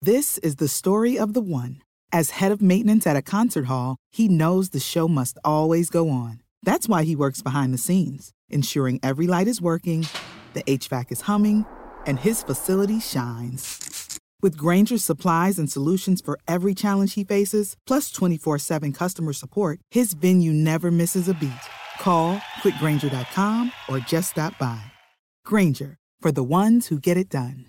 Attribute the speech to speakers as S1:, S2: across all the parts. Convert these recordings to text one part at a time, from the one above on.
S1: This is the story of the one. As head of maintenance at a concert hall, he knows the show must always go on. That's why he works behind the scenes, ensuring every light is working, the HVAC is humming, and his facility shines. With Grainger's supplies and solutions for every challenge he faces, plus 24/7 customer support, his venue never misses a beat. Call quickgrainger.com or just stop by. Grainger, for the ones who get it done.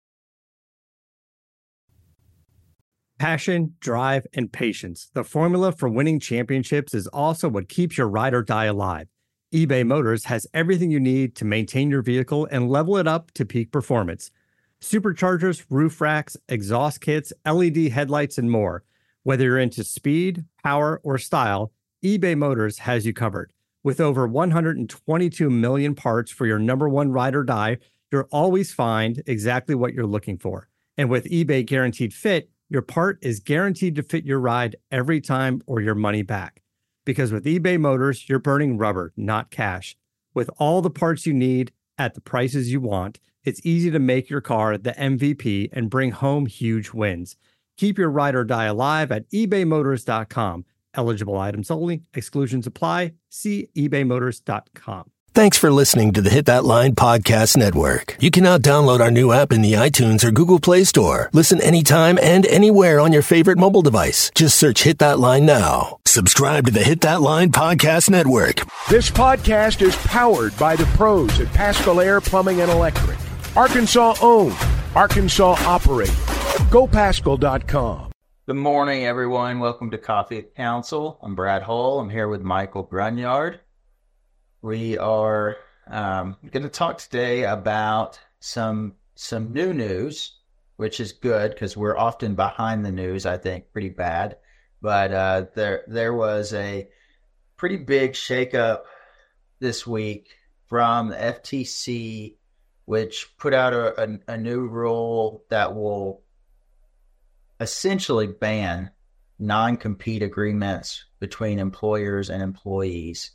S2: Passion, drive, and patience. The formula for winning championships is also what keeps your ride or die alive. eBay Motors has everything you need to maintain your vehicle and level it up to peak performance. Superchargers, roof racks, exhaust kits, LED headlights, and more. Whether you're into speed, power, or style, eBay Motors has you covered. With over 122 million parts for your number one ride or die, you'll always find exactly what you're looking for. And with eBay Guaranteed Fit, your part is guaranteed to fit your ride every time or your money back. Because with eBay Motors, you're burning rubber, not cash. With all the parts you need at the prices you want, it's easy to make your car the MVP and bring home huge wins. Keep your ride or die alive at ebaymotors.com. Eligible items only. Exclusions apply. See ebaymotors.com.
S3: Thanks for listening to the Hit That Line Podcast Network. You can now download our new app in the iTunes or Google Play Store. Listen anytime and anywhere on your favorite mobile device. Just search Hit That Line now. Subscribe to the Hit That Line Podcast Network.
S4: This podcast is powered by the pros at Paschal Air Plumbing and Electric. Arkansas owned, Arkansas operated. GoPaschal.com.
S5: Good morning, everyone. Welcome to Coffee Council. I'm Brad Hull. I'm here with Michael Grunyard. We are going to talk today about some new news, which is good because we're often behind the news, I think, pretty bad. But there was a pretty big shakeup this week from the FTC, which put out a new rule that will essentially ban non-compete agreements between employers and employees.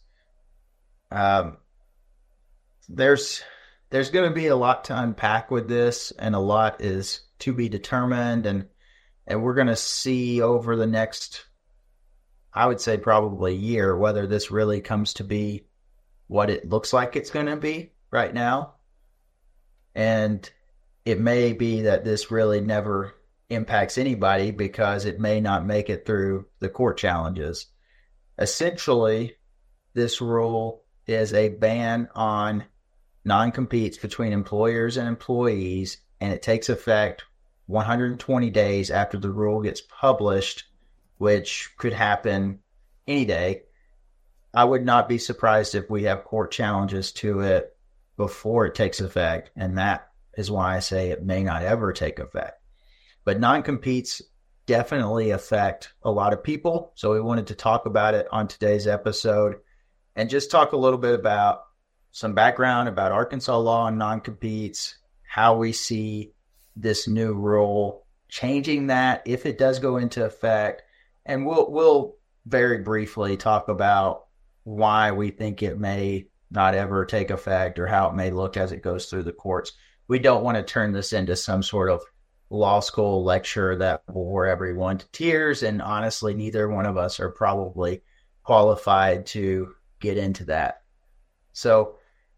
S5: There's going to be a lot to unpack with this, and a lot is to be determined, and we're going to see over the next, I would say probably year, whether this really comes to be what it looks like it's going to be right now. And it may be that this really never impacts anybody because it may not make it through the court challenges. Essentially, this rule is a ban on non-competes between employers and employees, and it takes effect 120 days after the rule gets published, which could happen any day. I would not be surprised if we have court challenges to it before it takes effect, and that is why I say it may not ever take effect. But non-competes definitely affect a lot of people, so we wanted to talk about it on today's episode and just talk a little bit about some background about Arkansas law and non-competes, how we see this new rule changing that if it does go into effect, and we'll very briefly talk about why we think it may not ever take effect or how it may look as it goes through the courts. We don't want to turn this into some sort of law school lecture that will bore everyone to tears, and honestly, neither one of us are probably qualified to get into that. So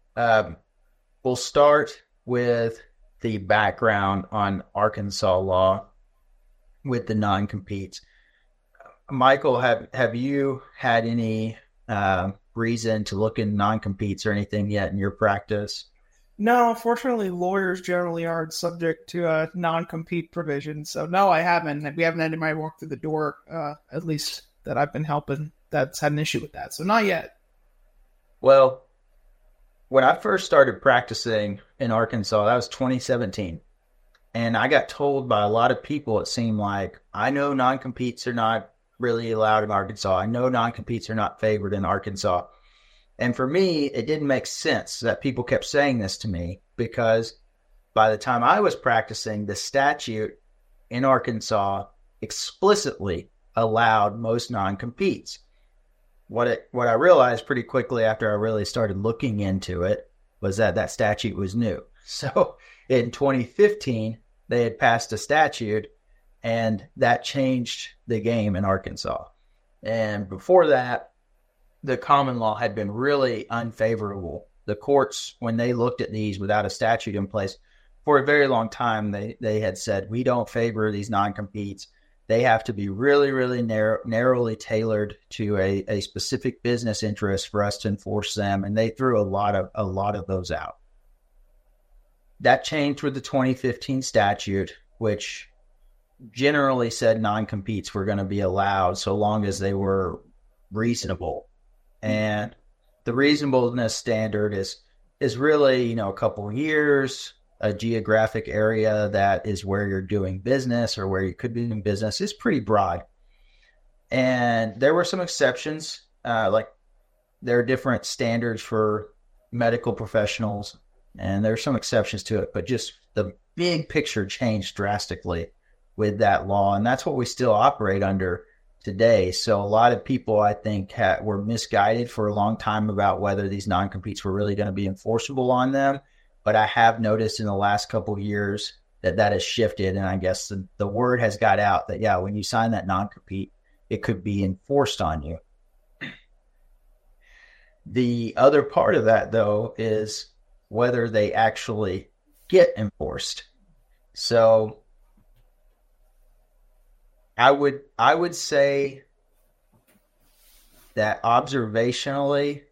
S5: we'll start with the background on Arkansas law with the non-competes. Michael, have you had any reason to look in non-competes or anything yet in your practice?
S6: No, unfortunately, lawyers generally aren't subject to a non-compete provision. So no, I haven't. We haven't had anybody walk through the door, at least that I've been helping, that's had an issue with that. So not yet.
S5: Well, when I first started practicing in Arkansas, that was 2017. And I got told by a lot of people, it seemed like, I know non-competes are not really allowed in Arkansas. I know non-competes are not favored in Arkansas. And for me, it didn't make sense that people kept saying this to me, because by the time I was practicing, the statute in Arkansas explicitly allowed most non-competes. What I realized pretty quickly after I really started looking into it was that statute was new. So in 2015, they had passed a statute And that changed the game in Arkansas. And before that, the common law had been really unfavorable. The courts, when they looked at these without a statute in place, for a very long time, they had said, we don't favor these non-competes. They have to be really, really narrowly tailored to a specific business interest for us to enforce them. And they threw a lot of those out. That changed with the 2015 statute, which generally said non-competes were going to be allowed so long as they were reasonable. And the reasonableness standard is really, a couple of years, a geographic area that is where you're doing business or where you could be doing business is pretty broad. And there were some exceptions, like there are different standards for medical professionals, and there are some exceptions to it, but just the big picture changed drastically with that law. And that's what we still operate under today. So a lot of people, I think, were misguided for a long time about whether these non-competes were really going to be enforceable on them. But I have noticed in the last couple of years that has shifted. And I guess the word has got out that, yeah, when you sign that non-compete, it could be enforced on you. The other part of that, though, is whether they actually get enforced. So I would say that observationally,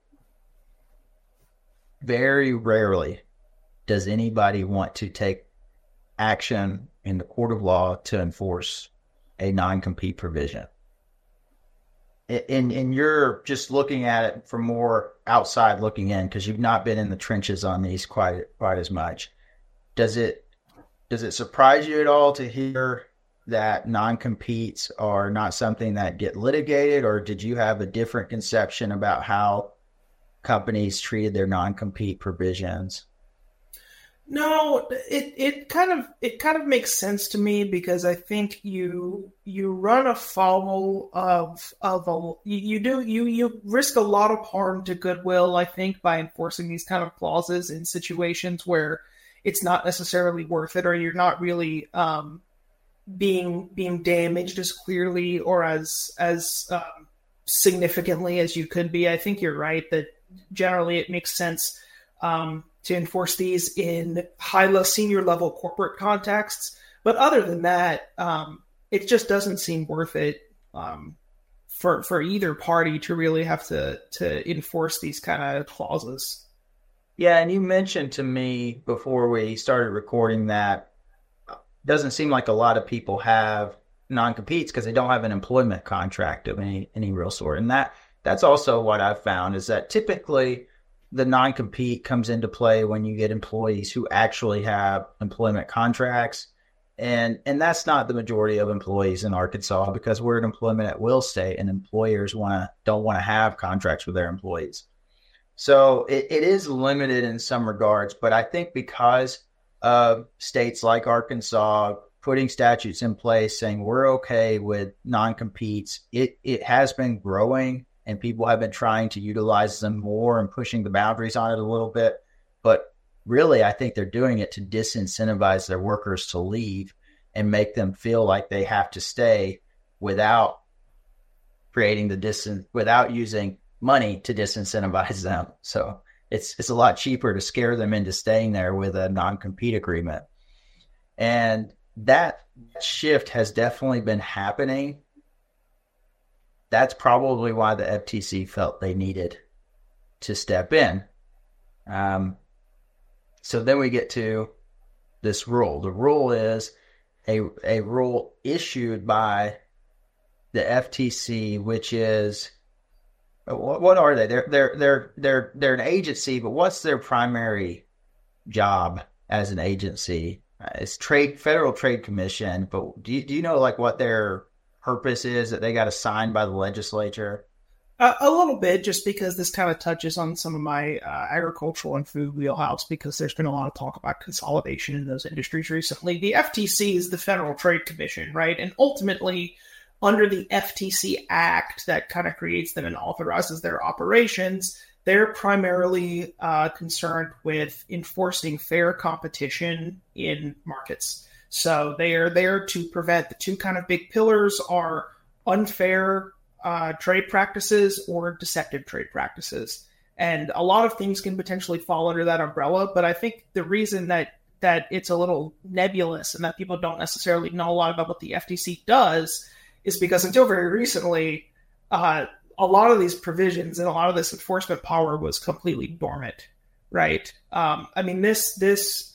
S5: very rarely does anybody want to take action in the court of law to enforce a non-compete provision. And you're just looking at it from more outside looking in because you've not been in the trenches on these quite as much. Does it surprise you at all to hear that non-competes are not something that get litigated, or did you have a different conception about how companies treated their non-compete provisions?
S6: No, it kind of makes sense to me because I think you run afoul of you risk a lot of harm to goodwill, I think, by enforcing these kind of clauses in situations where it's not necessarily worth it, or you're not really being damaged as clearly or as significantly as you could be. I think you're right that generally it makes sense to enforce these in senior level corporate contexts. But other than that, it just doesn't seem worth it for either party to really have to enforce these kind of clauses.
S5: Yeah, and you mentioned to me before we started recording that it doesn't seem like a lot of people have non-competes because they don't have an employment contract of any real sort. And that's also what I've found is that typically the non-compete comes into play when you get employees who actually have employment contracts. And that's not the majority of employees in Arkansas because we're an employment at will state and employers don't want to have contracts with their employees. So it is limited in some regards, but I think because of states like Arkansas putting statutes in place saying we're okay with non-competes, it has been growing. And people have been trying to utilize them more and pushing the boundaries on it a little bit. But really, I think they're doing it to disincentivize their workers to leave and make them feel like they have to stay without without using money to disincentivize them. So it's a lot cheaper to scare them into staying there with a non-compete agreement. And that shift has definitely been happening. That's probably why the FTC felt they needed to step in. So then we get to this rule. The rule is a rule issued by the FTC, which is, what are they? They're an agency, but what's their primary job as an agency? It's Federal Trade Commission. But do you know like what their purpose is that they got assigned by the legislature?
S6: A little bit, just because this kind of touches on some of my agricultural and food wheelhouse, because there's been a lot of talk about consolidation in those industries recently. The FTC is the Federal Trade Commission, right? And ultimately, under the FTC Act that kind of creates them and authorizes their operations, they're primarily concerned with enforcing fair competition in markets. So they are there to prevent the two kind of big pillars are unfair trade practices or deceptive trade practices. And a lot of things can potentially fall under that umbrella. But I think the reason that it's a little nebulous and that people don't necessarily know a lot about what the FTC does is because until very recently, a lot of these provisions and a lot of this enforcement power was completely dormant, right? I mean, this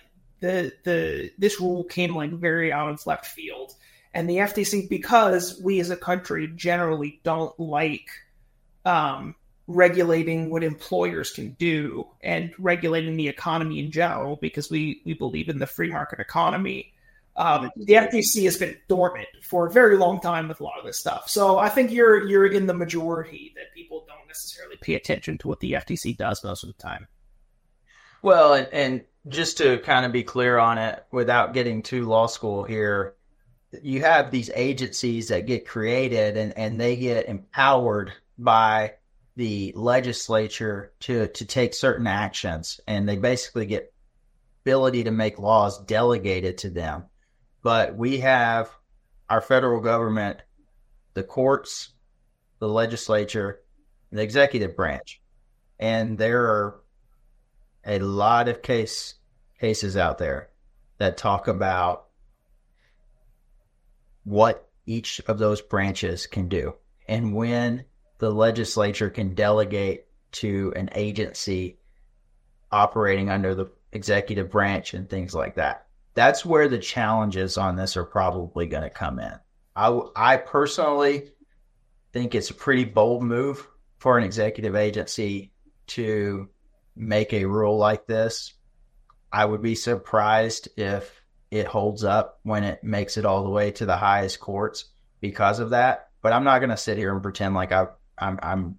S6: rule came like very out of left field. And the FTC, because we as a country generally don't like regulating what employers can do and regulating the economy in general, because we believe in the free market economy, the FTC has been dormant for a very long time with a lot of this stuff. So I think you're in the majority that people don't necessarily pay attention to what the FTC does most of the time.
S5: Well, and just to kind of be clear on it, without getting too law school here, you have these agencies that get created and they get empowered by the legislature to take certain actions, and they basically get ability to make laws delegated to them. But we have our federal government, the courts, the legislature, the executive branch, and there are a lot of cases out there that talk about what each of those branches can do and when the legislature can delegate to an agency operating under the executive branch and things like that. That's where the challenges on this are probably going to come in. I personally think it's a pretty bold move for an executive agency to make a rule like this. I would be surprised if it holds up when it makes it all the way to the highest courts because of that. But I'm not going to sit here and pretend like I'm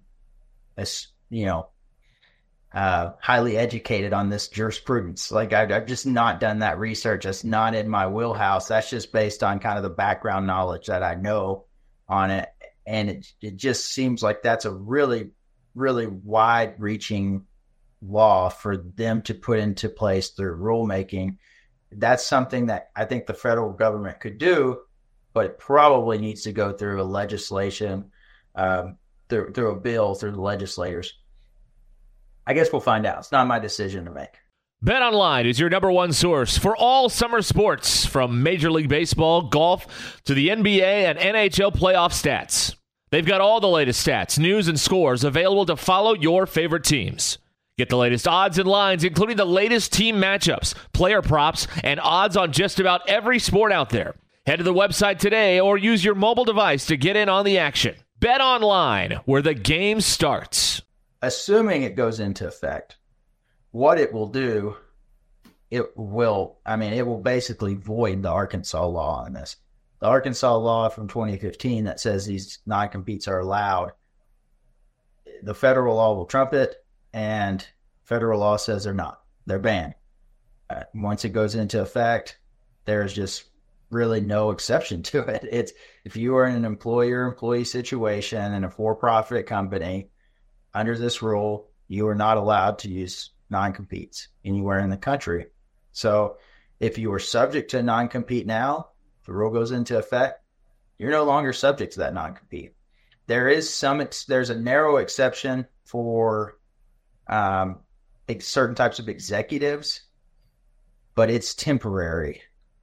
S5: highly educated on this jurisprudence. Like I've just not done that research. That's not in my wheelhouse. That's just based on kind of the background knowledge that I know on it. And it just seems like that's a really, really wide reaching law for them to put into place through rulemaking. That's something that I think the federal government could do, but it probably needs to go through a legislation, through a bill, through the legislators. I guess we'll find out. It's not my decision to make.
S7: BetOnline is your number one source for all summer sports, from Major League Baseball, golf, to the NBA and NHL playoff stats. They've got all the latest stats, news, and scores available to follow your favorite teams. Get the latest odds and lines, including the latest team matchups, player props, and odds on just about every sport out there. Head to the website today or use your mobile device to get in on the action. BetOnline, where the game starts.
S5: Assuming it goes into effect, what it will do, it will basically void the Arkansas law on this. The Arkansas law from 2015 that says these non-competes are allowed, the federal law will trump it, and federal law says they're not. They're banned. Once it goes into effect, there's just really no exception to it. It's if you are in an employer-employee situation in a for-profit company, under this rule, you are not allowed to use non-competes anywhere in the country. So if you are subject to a non-compete now, if the rule goes into effect, you're no longer subject to that non-compete. There's a narrow exception for certain types of executives, but it's temporary.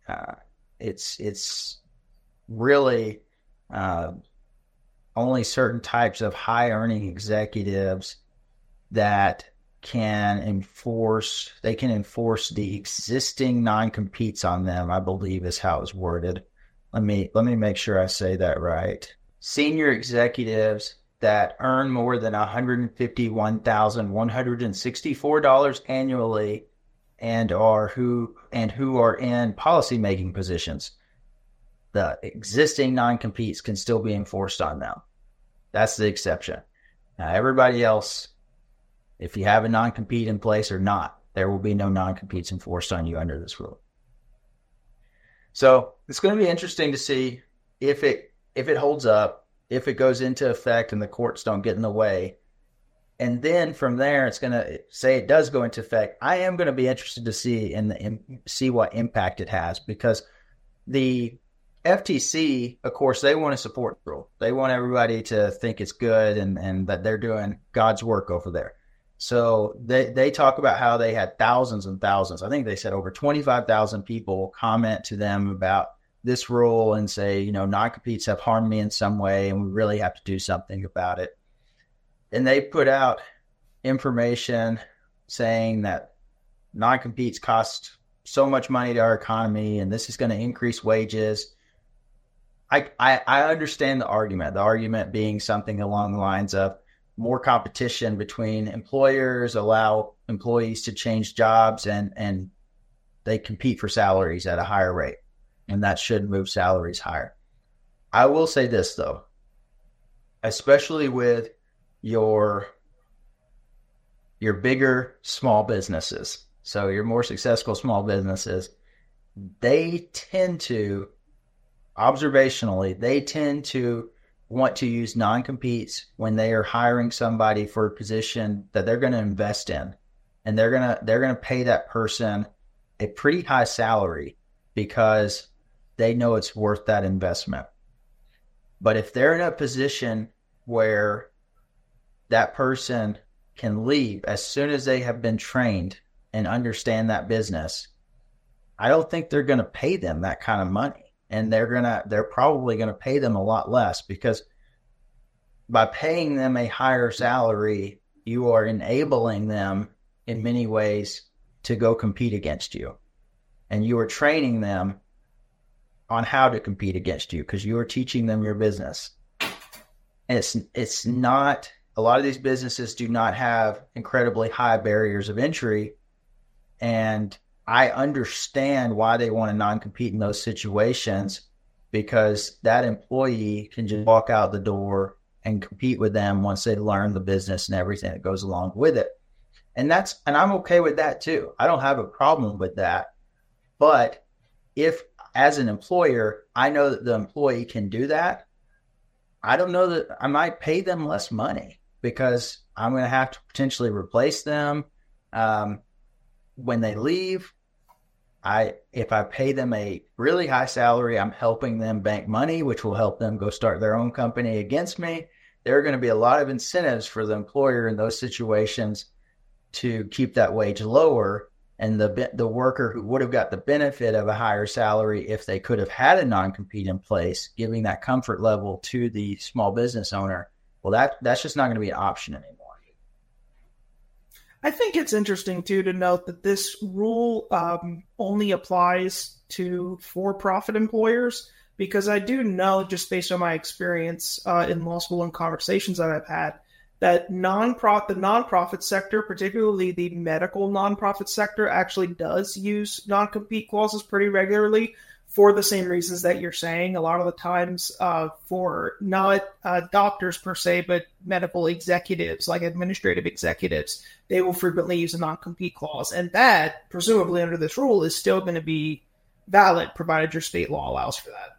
S5: It's really only certain types of high earning executives that can enforce the existing non-competes on them, I believe is how it's worded. Let me make sure I say that right. Senior executives that earn more than $151,164 annually and who are in policymaking positions. The existing non-competes can still be enforced on them. That's the exception. Now, everybody else, if you have a non-compete in place or not, there will be no non-competes enforced on you under this rule. So it's going to be interesting to see if it holds up, if it goes into effect and the courts don't get in the way. And then from there, it's going to say it does go into effect. I am going to be interested to see see what impact it has, because the FTC, of course, they want to support the rule. They want everybody to think it's good and that they're doing God's work over there. So they talk about how they had thousands and thousands. I think they said over 25,000 people comment to them about this rule and say, non-competes have harmed me in some way and we really have to do something about it. And they put out information saying that non-competes cost so much money to our economy and this is going to increase wages. I understand the argument being something along the lines of more competition between employers, allow employees to change jobs, and they compete for salaries at a higher rate. And that should move salaries higher. I will say this, though, especially with your bigger small businesses, so your more successful small businesses, they tend to, observationally, want to use non-competes when they are hiring somebody for a position that they're going to invest in, and they're going to pay that person a pretty high salary because they know it's worth that investment. But if they're in a position where that person can leave as soon as they have been trained and understand that business, I don't think they're going to pay them that kind of money. And they're probably going to pay them a lot less, because by paying them a higher salary, you are enabling them in many ways to go compete against you. And you are training them on how to compete against you because you are teaching them your business. And it's not, a lot of these businesses do not have incredibly high barriers of entry. And I understand why they want to non-compete in those situations, because that employee can just walk out the door and compete with them once they learn the business and everything that goes along with it. And I'm okay with that too. I don't have a problem with that. But if, as an employer, I know that the employee can do that, I don't know that I might pay them less money, because I'm going to have to potentially replace them when they leave. If I pay them a really high salary, I'm helping them bank money, which will help them go start their own company against me. There are going to be a lot of incentives for the employer in those situations to keep that wage lower. And the worker who would have got the benefit of a higher salary if they could have had a non-compete in place, giving that comfort level to the small business owner, well, that's just not going to be an option anymore.
S6: I think it's interesting, too, to note that this rule only applies to for-profit employers, because I do know, just based on my experience in law school and conversations that I've had, that the nonprofit sector, particularly the medical nonprofit sector, actually does use non-compete clauses pretty regularly for the same reasons that you're saying. A lot of the times for not doctors per se, but medical executives, like administrative executives, they will frequently use a non-compete clause. And that, presumably under this rule, is still going to be valid, provided your state law allows for that.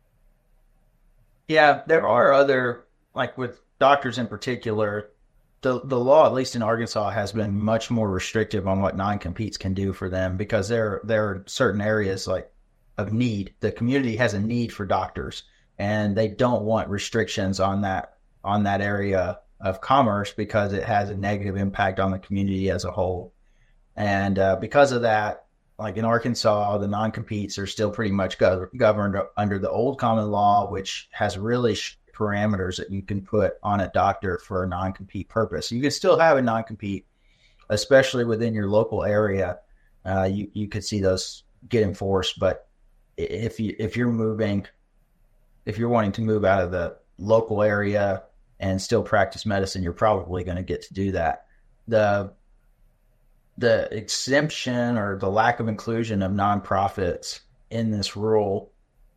S5: Yeah, there are other, like with doctors in particular, the law, at least in Arkansas, has been much more restrictive on what non-competes can do for them, because there are certain areas like of need. The community has a need for doctors, and they don't want restrictions on that area of commerce, because it has a negative impact on the community as a whole. And because of that, like in Arkansas, the non-competes are still pretty much governed under the old common law, which has really parameters that you can put on a doctor for a non-compete purpose. You can still have a non-compete, especially within your local area. You could see those get enforced, but if you're wanting to move out of the local area and still practice medicine, you're probably going to get to do that. The exemption or the lack of inclusion of nonprofits in this rule,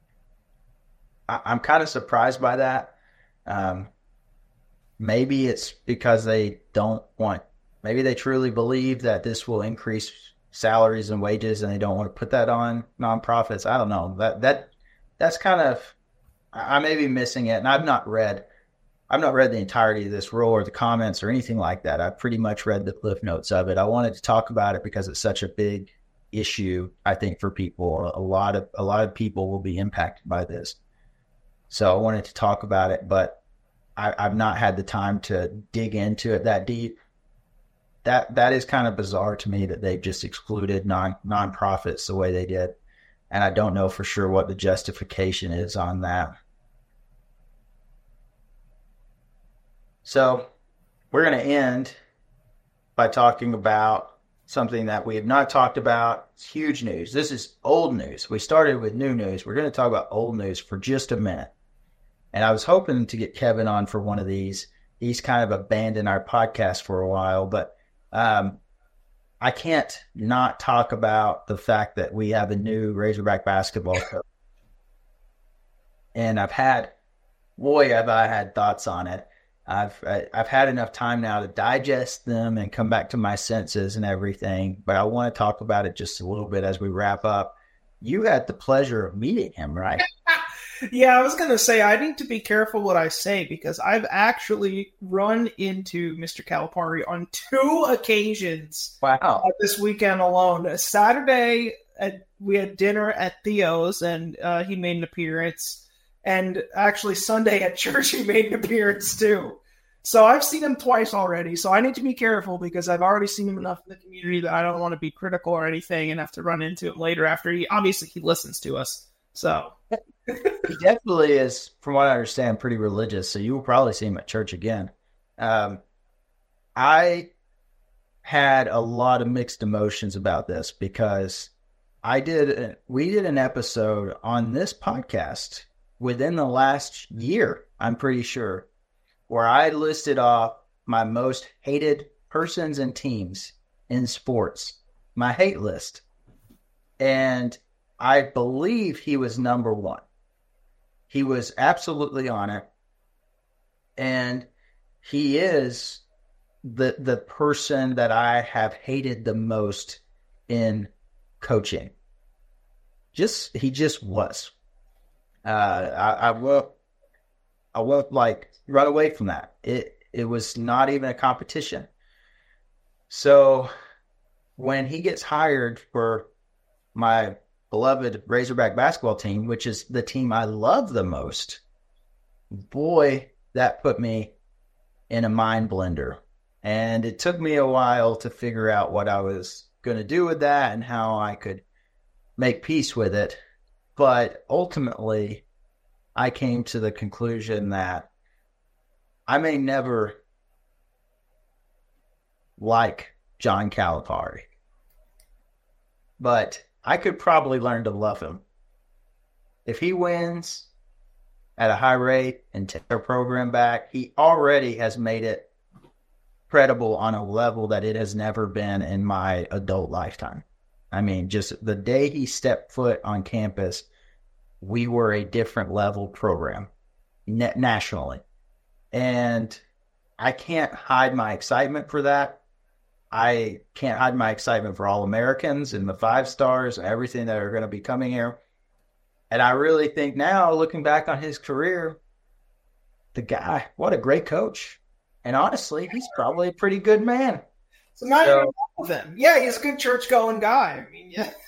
S5: I'm kind of surprised by that. Maybe it's because maybe they truly believe that this will increase salaries and wages, and they don't want to put that on nonprofits. I don't know. That's kind of, I may be missing it, and I've not read I've not read the entirety of this rule or the comments or anything like that. I've pretty much read the cliff notes of it. I wanted to talk about it because it's such a big issue, I think, for people. A lot of people will be impacted by this. So I wanted to talk about it, but I've not had the time to dig into it that deep. That is kind of bizarre to me that they've just excluded nonprofits the way they did. And I don't know for sure what the justification is on that. So we're going to end by talking about something that we have not talked about. It's huge news. This is old news. We started with new news. We're going to talk about old news for just a minute. And I was hoping to get Kevin on for one of these. He's kind of abandoned our podcast for a while, but I can't not talk about the fact that we have a new Razorback basketball coach. And have I had thoughts on it. I've had enough time now to digest them and come back to my senses and everything, but I want to talk about it just a little bit as we wrap up. You had the pleasure of meeting him, right?
S6: Yeah, I was going to say, I need to be careful what I say because I've actually run into Mr. Calipari on 2 occasions.
S5: Wow.
S6: This weekend alone. Saturday, we had dinner at Theo's, and he made an appearance. And actually, Sunday at church, he made an appearance too. So I've seen him twice already. So I need to be careful because I've already seen him enough in the community that I don't want to be critical or anything and have to run into him later after he listens to us. So
S5: he definitely is, from what I understand, pretty religious. So you will probably see him at church again. I had a lot of mixed emotions about this because we did an episode on this podcast within the last year, I'm pretty sure, where I listed off my most hated persons and teams in sports, my hate list. And I believe he was number 1. He was absolutely on it. And he is the person that I have hated the most in coaching. He just was. I will like run away from that. It was not even a competition. So when he gets hired for my beloved Razorback basketball team, which is the team I love the most, boy, that put me in a mind blender. And it took me a while to figure out what I was going to do with that and how I could make peace with it. But ultimately, I came to the conclusion that I may never like John Calipari, but I could probably learn to love him. If he wins at a high rate and take our program back, he already has made it credible on a level that it has never been in my adult lifetime. I mean, just the day he stepped foot on campus, we were a different level program nationally. And I can't hide my excitement for that. I can't hide my excitement for All-Americans and the 5 stars and everything that are going to be coming here. And I really think now, looking back on his career, the guy, what a great coach. And honestly, he's probably a pretty good man.
S6: So now you're in love with him. Yeah, he's a good church-going guy. I mean, yeah.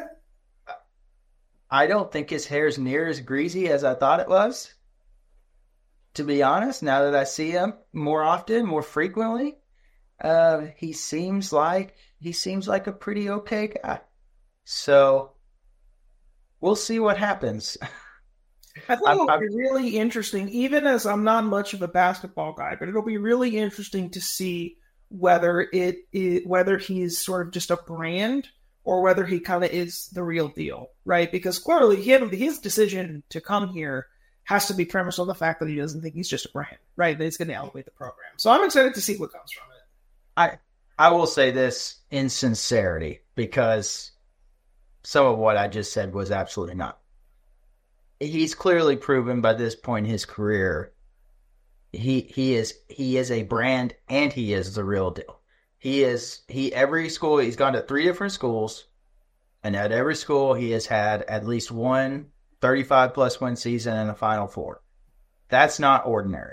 S5: I don't think his hair's near as greasy as I thought it was. To be honest, now that I see him more often, more frequently, he seems like a pretty okay guy. So we'll see what happens.
S6: I think it'll be really interesting, even as I'm not much of a basketball guy, but it'll be really interesting to see whether whether he's sort of just a brand or whether he kind of is the real deal, right? Because clearly his decision to come here has to be premised on the fact that he doesn't think he's just a brand, right? That he's going to elevate the program. So I'm excited to see what comes from it.
S5: I will say this in sincerity, because some of what I just said was absolutely not. He's clearly proven by this point in his career, he is a brand and he is the real deal. Every school, he's gone to 3 different schools, and at every school he has had at least one 35-plus win season and a Final Four. That's not ordinary.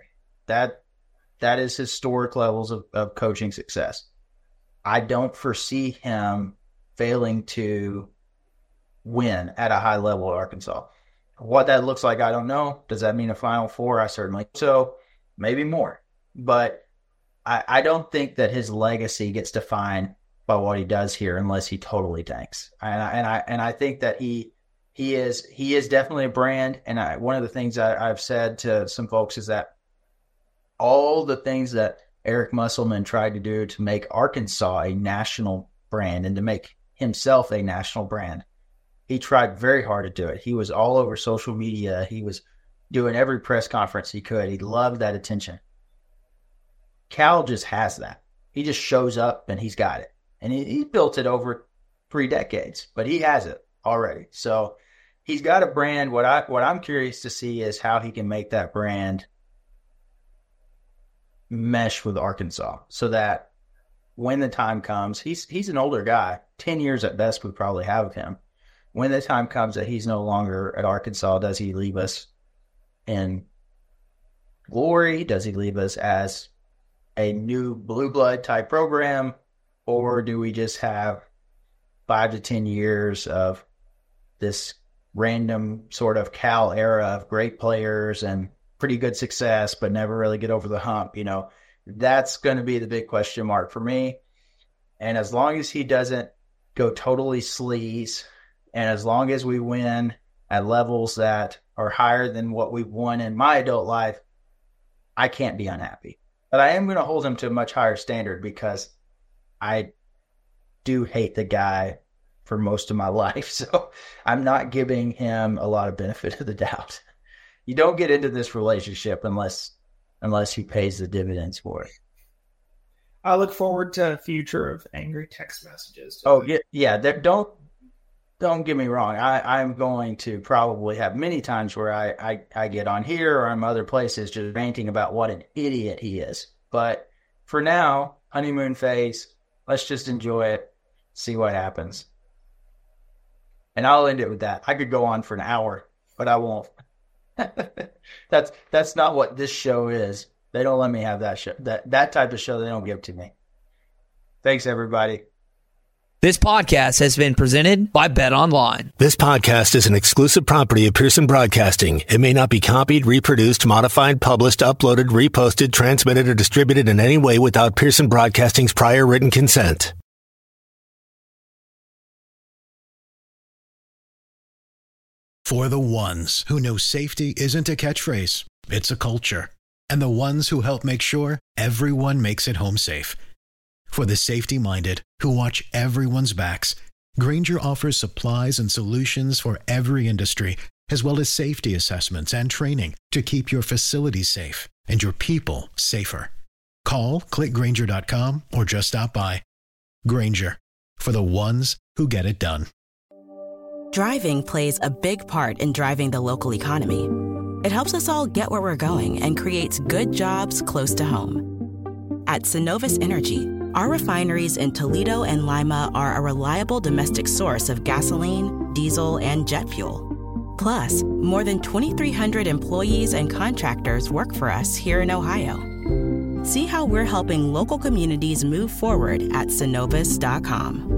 S5: That is historic levels of coaching success. I don't foresee him failing to win at a high level at Arkansas. What that looks like, I don't know. Does that mean a Final Four? I certainly so, maybe more. But I don't think that his legacy gets defined by what he does here unless he totally tanks. And I think that he is definitely a brand. And one of the things I've said to some folks is that all the things that Eric Musselman tried to do to make Arkansas a national brand and to make himself a national brand, he tried very hard to do it. He was all over social media. He was doing every press conference he could. He loved that attention. Cal just has that. He just shows up and he's got it. And he built it over 3 decades, but he has it already. So he's got a brand. What I'm curious to see is how he can make that brand mesh with Arkansas so that when the time comes, he's an older guy. 10 years at best we probably have of him. When the time comes that he's no longer at Arkansas, does he leave us in glory? Does he leave us as a new blue blood type program? Or do we just have 5 to 10 years of this random sort of Cal era of great players and pretty good success, but never really get over the hump? You know, that's going to be the big question mark for me. And as long as he doesn't go totally sleaze, and as long as we win at levels that are higher than what we've won in my adult life, I can't be unhappy. But I am going to hold him to a much higher standard because I do hate the guy for most of my life. So I'm not giving him a lot of benefit of the doubt. You don't get into this relationship unless he pays the dividends for it.
S6: I look forward to a future of angry text messages.
S5: Oh, yeah. Don't get me wrong. I'm going to probably have many times where I get on here or on other places just ranting about what an idiot he is. But for now, honeymoon phase, let's just enjoy it, see what happens. And I'll end it with that. I could go on for an hour, but I won't. That's not what this show is. They don't let me have that show. That type of show they don't give to me. Thanks, everybody.
S8: This podcast has been presented by BetOnline.
S3: This podcast is an exclusive property of Pearson Broadcasting. It may not be copied, reproduced, modified, published, uploaded, reposted, transmitted, or distributed in any way without Pearson Broadcasting's prior written consent.
S9: For the ones who know safety isn't a catchphrase, it's a culture. And the ones who help make sure everyone makes it home safe. For the safety-minded who watch everyone's backs, Grainger offers supplies and solutions for every industry, as well as safety assessments and training to keep your facilities safe and your people safer. Call, click Grainger.com, or just stop by. Grainger, for the ones who get it done.
S10: Driving plays a big part in driving the local economy. It helps us all get where we're going and creates good jobs close to home. At Synovus Energy, our refineries in Toledo and Lima are a reliable domestic source of gasoline, diesel, and jet fuel. Plus, more than 2,300 employees and contractors work for us here in Ohio. See how we're helping local communities move forward at Synovus.com.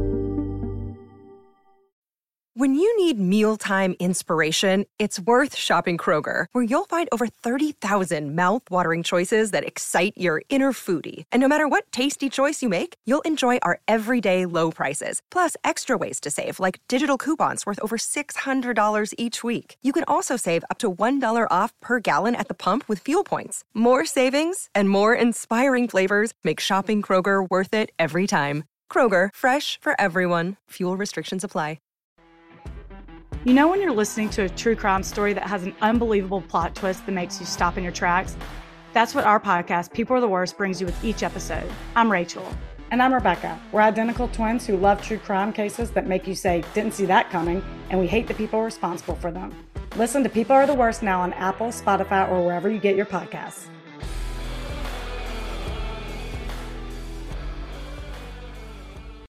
S11: When you need mealtime inspiration, it's worth shopping Kroger, where you'll find over 30,000 mouth-watering choices that excite your inner foodie. And no matter what tasty choice you make, you'll enjoy our everyday low prices, plus extra ways to save, like digital coupons worth over $600 each week. You can also save up to $1 off per gallon at the pump with fuel points. More savings and more inspiring flavors make shopping Kroger worth it every time. Kroger, fresh for everyone. Fuel restrictions apply.
S12: You know when you're listening to a true crime story that has an unbelievable plot twist that makes you stop in your tracks? That's what our podcast, People Are the Worst, brings you with each episode. I'm Rachel.
S13: And I'm Rebecca. We're identical twins who love true crime cases that make you say, didn't see that coming, and we hate the people responsible for them. Listen to People Are the Worst now on Apple, Spotify, or wherever you get your podcasts.